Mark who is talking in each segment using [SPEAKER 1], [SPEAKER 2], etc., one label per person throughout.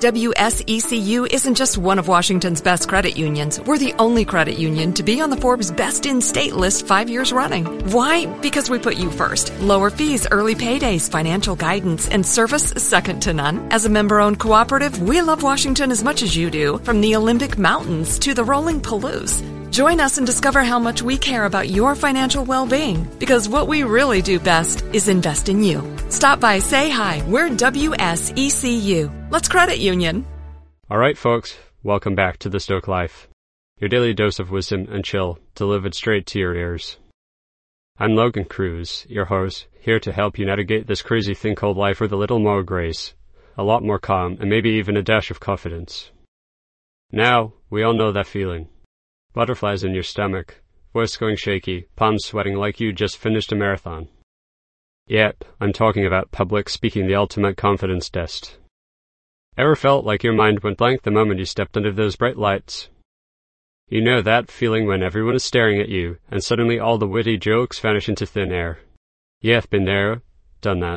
[SPEAKER 1] WSECU isn't just one of Washington's best credit unions. We're the only credit union to be on the Forbes Best in State list 5 years running. Why? Because we put you first. Lower fees, early paydays, financial guidance, and service second to none. As a member-owned cooperative, we love Washington as much as you do, from the Olympic Mountains to the rolling Palouse. Join us and discover how much we care about your financial well-being, because what we really do best is invest in you. Stop by, say hi. We're WSECU. Let's credit union.
[SPEAKER 2] All right, folks, welcome back to The Stoic Life, your daily dose of wisdom and chill delivered straight to your ears. I'm Logan Cruz, your host, here to help you navigate this crazy thing called life with a little more grace, a lot more calm, and maybe even a dash of confidence. Now, we all know that feeling. Butterflies in your stomach, voice going shaky, palms sweating like you just finished a marathon. Yep, I'm talking about public speaking, the ultimate confidence test. Ever felt like your mind went blank the moment you stepped under those bright lights? You know that feeling when everyone is staring at you, and suddenly all the witty jokes vanish into thin air. Yeah, I've been there, done that.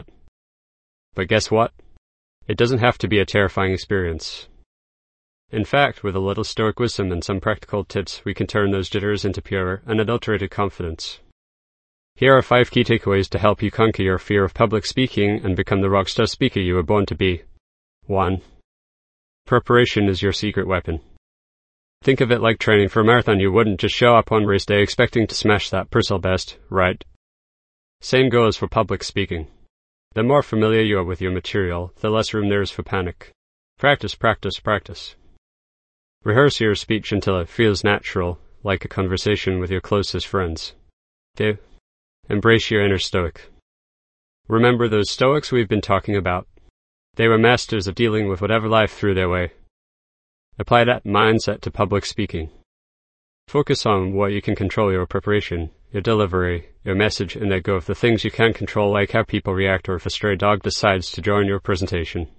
[SPEAKER 2] But guess what? It doesn't have to be a terrifying experience. In fact, with a little stoic wisdom and some practical tips, we can turn those jitters into pure, unadulterated confidence. Here are 5 key takeaways to help you conquer your fear of public speaking and become the rockstar speaker you were born to be. 1. Preparation is your secret weapon. Think of it like training for a marathon. You wouldn't just show up on race day expecting to smash that personal best, right? Same goes for public speaking. The more familiar you are with your material, the less room there is for panic. Practice, practice, practice. Rehearse your speech until it feels natural, like a conversation with your closest friends. 2. Embrace your inner stoic. Remember those stoics we've been talking about? They were masters of dealing with whatever life threw their way. Apply that mindset to public speaking. Focus on what you can control: your preparation, your delivery, your message, and let go of the things you can't control, like how people react or if a stray dog decides to join your presentation.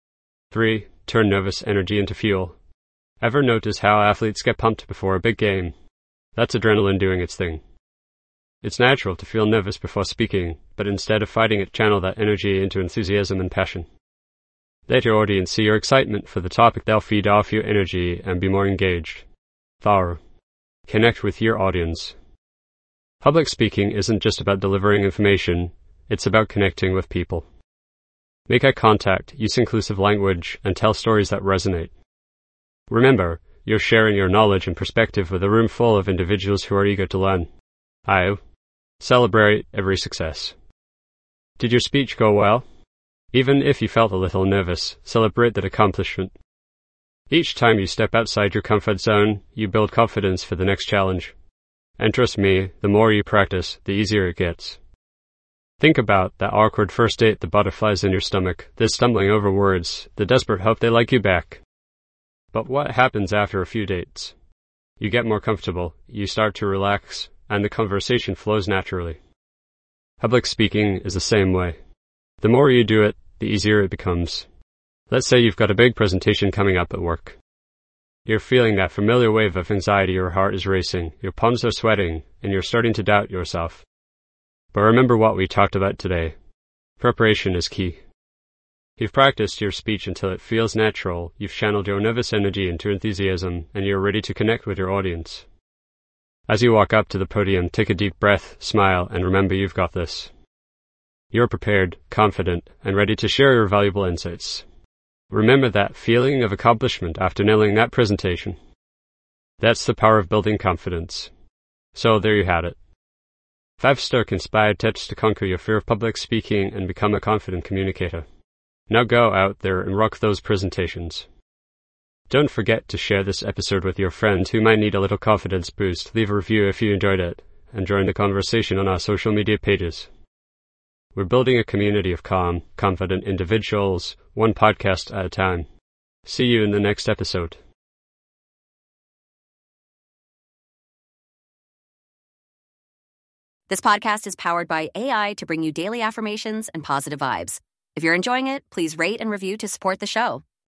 [SPEAKER 2] 3. Turn nervous energy into fuel. Ever notice how athletes get pumped before a big game? That's adrenaline doing its thing. It's natural to feel nervous before speaking, but instead of fighting it, channel that energy into enthusiasm and passion. Let your audience see your excitement for the topic. They'll feed off your energy and be more engaged. Thorough. Connect with your audience. Public speaking isn't just about delivering information, it's about connecting with people. Make eye contact, use inclusive language, and tell stories that resonate. Remember, you're sharing your knowledge and perspective with a room full of individuals who are eager to learn. Celebrate every success. Did your speech go well? Even if you felt a little nervous, celebrate that accomplishment. Each time you step outside your comfort zone, you build confidence for the next challenge. And trust me, the more you practice, the easier it gets. Think about that awkward first date, the butterflies in your stomach, the stumbling over words, the desperate hope they like you back. But what happens after a few dates? You get more comfortable, you start to relax, and the conversation flows naturally. Public speaking is the same way. The more you do it, the easier it becomes. Let's say you've got a big presentation coming up at work. You're feeling that familiar wave of anxiety, your heart is racing, your palms are sweating, and you're starting to doubt yourself. But remember what we talked about today. Preparation is key. You've practiced your speech until it feels natural, you've channeled your nervous energy into enthusiasm, and you're ready to connect with your audience. As you walk up to the podium, take a deep breath, smile, and remember you've got this. You're prepared, confident, and ready to share your valuable insights. Remember that feeling of accomplishment after nailing that presentation. That's the power of building confidence. So there you had it. 5 stoic-inspired tips to conquer your fear of public speaking and become a confident communicator. Now go out there and rock those presentations. Don't forget to share this episode with your friends who might need a little confidence boost. Leave a review if you enjoyed it, and join the conversation on our social media pages. We're building a community of calm, confident individuals, one podcast at a time. See you in the next episode.
[SPEAKER 3] This podcast is powered by AI to bring you daily affirmations and positive vibes. If you're enjoying it, please rate and review to support the show.